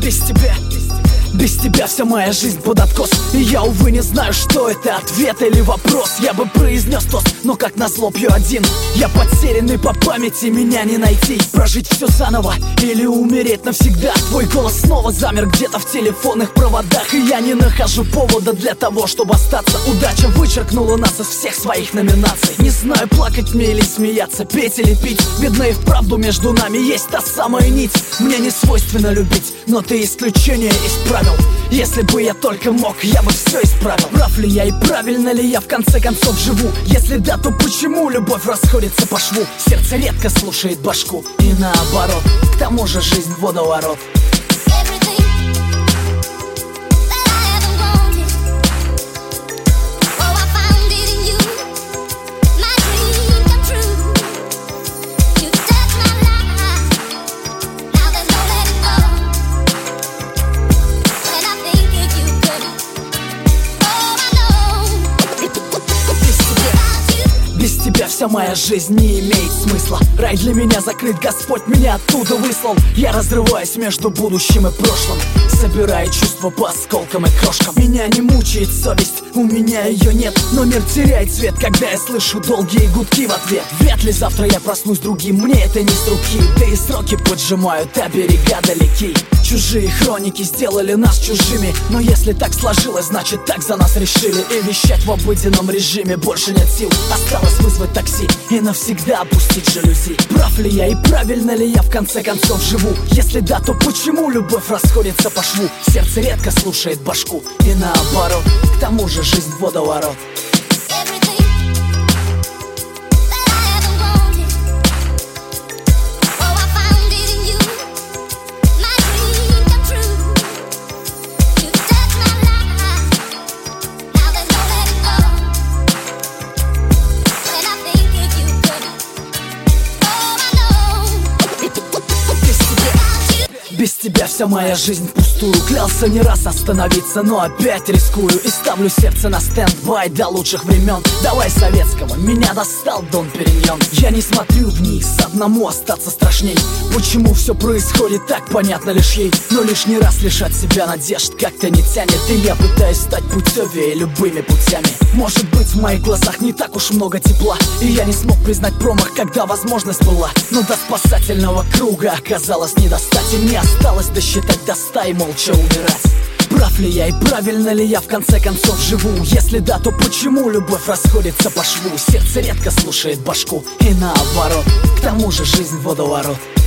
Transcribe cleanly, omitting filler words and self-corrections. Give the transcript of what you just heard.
Без тебя вся моя жизнь под откос. И я, увы, не знаю, что это, ответ или вопрос. Я бы произнес тост, но как назло пью один. Я потерянный по памяти, меня не найти. Прожить все заново или умереть навсегда. Твой голос снова замер где-то в телефонных проводах. И я не нахожу повода для того, чтобы остаться. Удача вычеркнула нас из всех своих номинаций. Не знаю, плакать мне или смеяться, петь или пить. Видно, и вправду между нами есть та самая нить. Мне не свойственно любить, но ты исключение из правил. Если бы я только мог, я бы все исправил. Прав ли я и правильно ли я в конце концов живу? Если да, то почему любовь расходится по шву? Сердце редко слушает башку и наоборот. К тому же жизнь водоворот. Без тебя вся моя жизнь не имеет смысла. Рай для меня закрыт, Господь меня оттуда выслал. Я разрываюсь между будущим и прошлым, собирая чувства по осколкам и крошкам. Меня не мучает совесть, у меня ее нет. Но мир теряет цвет, когда я слышу долгие гудки в ответ. Вряд ли завтра я проснусь другим, мне это не с руки. Да и сроки поджимают, а берега далеки. Чужие хроники сделали нас чужими. Но если так сложилось, значит так за нас решили. И вещать в обыденном режиме больше нет сил. Осталось вызвать такси и навсегда опустить жалюзи. Прав ли я и правильно ли я в конце концов живу? Если да, то почему любовь расходится по шву? Сердце редко слушает башку и наоборот. К тому же жизнь водоворот. Без тебя вся моя жизнь впустую. Клялся не раз остановиться, но опять рискую. И ставлю сердце на стенд-бай до лучших времен. Давай советского, меня достал Дон Периньон. Я не смотрю вниз, одному остаться страшней. Почему все происходит так, понятно лишь ей. Но лишний раз лишать себя надежд как-то не тянет. И я пытаюсь стать путевее любыми путями. Может быть, в моих глазах не так уж много тепла, и я не смог признать промах, когда возможность была. Но до спасательного круга оказалось не достать. И мне осталось досчитать до 100 и молча умирать. Прав ли я и правильно ли я в конце концов живу? Если да, то почему любовь расходится по шву? Сердце редко слушает башку и наоборот. К тому же жизнь водоворот.